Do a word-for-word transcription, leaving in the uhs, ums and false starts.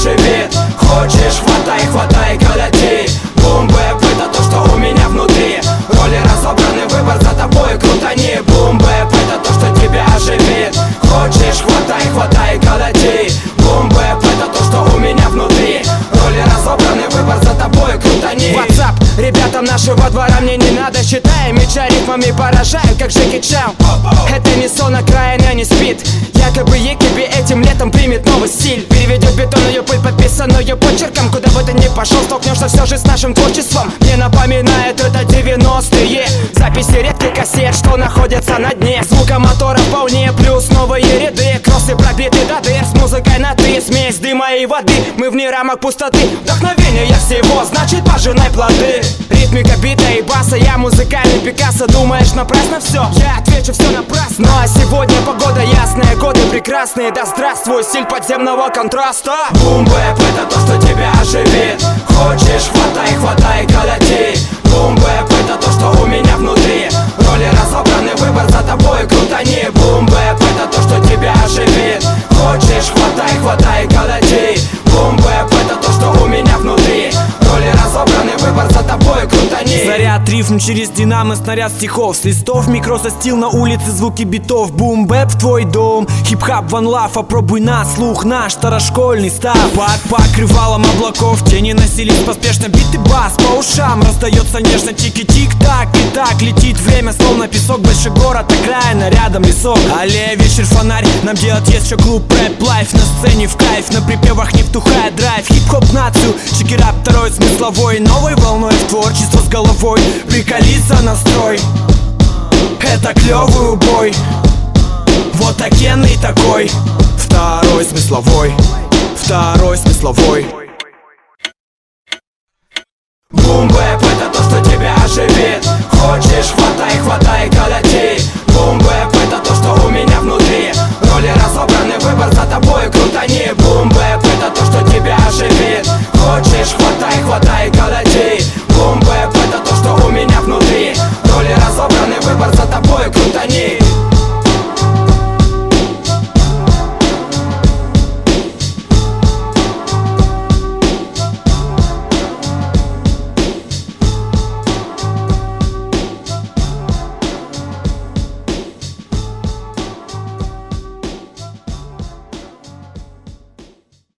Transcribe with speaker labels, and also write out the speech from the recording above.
Speaker 1: оживит. Хочешь, хватай, хватай, колоти. Бум-бэп, это то, что у меня внутри. Роли разобраны, выбор за тобой, крутани. Бум-бэп, это то, что тебя оживит. Хочешь, хватай, хватай, колоти. Бум-бэп, это то, что у меня внутри. Роли разобраны, выбор за тобой, крутани.
Speaker 2: WhatsApp, ребятам нашего двора мне не надо. Считая меча рифмами поражаю, как Джеки Чан. Это не сон, окраина не спит. Якобы Екиби этим летом примет новый стиль. Переведет бетонную пыль, подписанную почерком. Куда бы ты ни пошел, столкнешься все же с нашим творчеством. Мне напоминает это девяностые. Записи редких кассет, что находятся на дне. Звука мотора вполне, плюс новые ряды. Кроссы пробиты до дыр, с музыкой на ты. Смесь дыма и воды, мы вне рамок пустоты. Вдохновение всего, значит пожинай плоды. Ритмика бита и баса, я музыкальный Пикассо. Думаешь напрасно все? Я отвечу, все напрасно. Ну а сегодня погода ясная, годы прекрасные. Да здравствуй стиль подземного контраста.
Speaker 1: Бум-бэп, это то, что тебя оживит. Хочешь, хватай, хватай, колоти. Бум-бэп, это то, что у меня внутри. Роли разобраны, выбор за тобой, крутани. Бум-бэп, это то, что тебя оживит. Хочешь, хватай, хватай, колоти. Бум-бэп, это то, что у меня внутри. Роли разобраны, выбор за тобой, крутани.
Speaker 2: Заряд рифм через динамо, снаряд стихов. С листов микросостил на улице, звуки битов. Бум-бэп в твой дом, хип-хап, ван лав. Опробуй на слух наш старошкольный став. Под покрывалом облаков тени носились поспешно. Бит и бас по ушам раздается нежно. Тики-тик-так, и так летит время, словно песок. Большой город, окраина, рядом лесок. Аллея, вечер, фонарь, нам делать есть еще клуб. Рэп, лайф на сцене в кайф. На припевах не втухая драйв. Хип-хоп нацию, чекирап второй смысловой. Новой волной в творчество с головой. Приколиться настрой, это клевый убой. Вот окенный такой. Второй смысловой, второй смысловой.
Speaker 1: Бум-бэп, это то, что тебя оживит. Хочешь, хватай, хватай, колоти. Бум-бэп, это то, что у меня внутри. Роли разобраны, выбор за